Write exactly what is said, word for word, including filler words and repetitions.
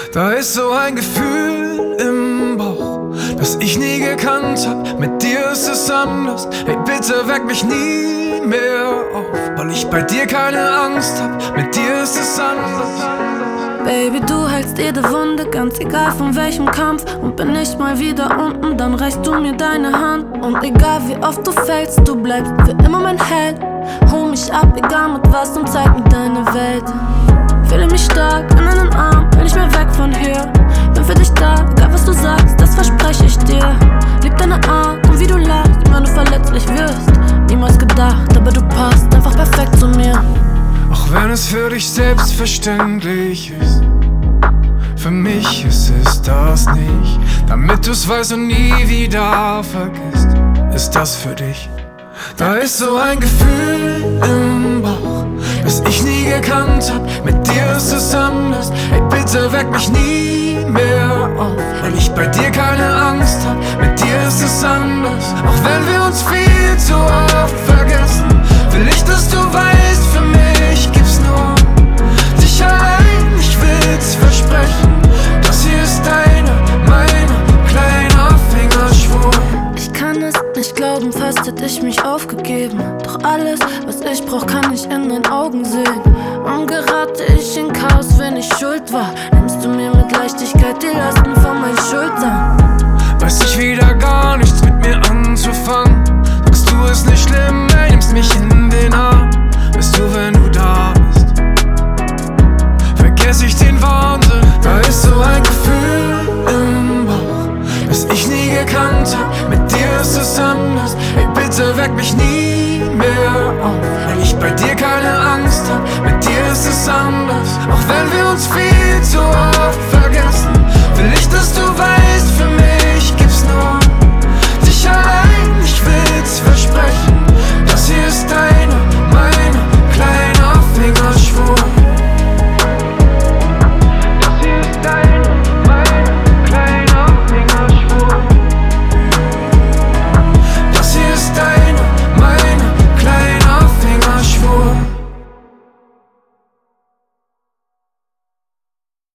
Da ist so ein Gefühl im Bauch, das ich nie gekannt hab. Mit dir ist es anders. Hey, bitte weck mich nie mehr auf, weil ich bei dir keine Angst hab. Mit dir ist es anders. Baby, du heilst jede Wunde, ganz egal von welchem Kampf. Und bin ich mal wieder unten, dann reichst du mir deine Hand. Und egal wie oft du fällst, du bleibst für immer mein Held. Hol mich ab, egal mit was, und zeig mir deine Welt. Fühle mich stark in deinen Arm, will nicht mehr weg von hier. Bin für dich da, egal was du sagst, das verspreche ich dir. Lieb deine Art und wie du lachst, wenn du verletzlich wirst. Niemals gedacht, aber du passt einfach perfekt zu mir. Auch wenn es für dich selbstverständlich ist, für mich ist es das nicht. Damit du's weißt und nie wieder vergisst, ist das für dich. Da ist so ein Gefühl im Bauch, das ich nie gekannt hab. Mit dir ist es anders. Ey, bitte weck mich nie mehr auf, weil ich bei dir keine Angst hab. Mit dir ist es anders. Auch wenn wir uns viel zu oft vergessen, will ich, dass du weißt, für mich gibt's nur dich allein. Ich will's versprechen, das hier ist deine, meine kleiner Fingerschwur. Ich kann es nicht glauben, fast hätte ich mich aufgegeben. Doch alles, was ich brauch, kann ich in deinen Augen sehen. Und gerate ich in Chaos, wenn ich schuld war, nimmst du mir mit Leichtigkeit die Lasten von meinen Schultern. Weiß ich wieder gar nichts mit mir anzufangen. Sagst du, ist nicht schlimm, ey, nimmst mich in den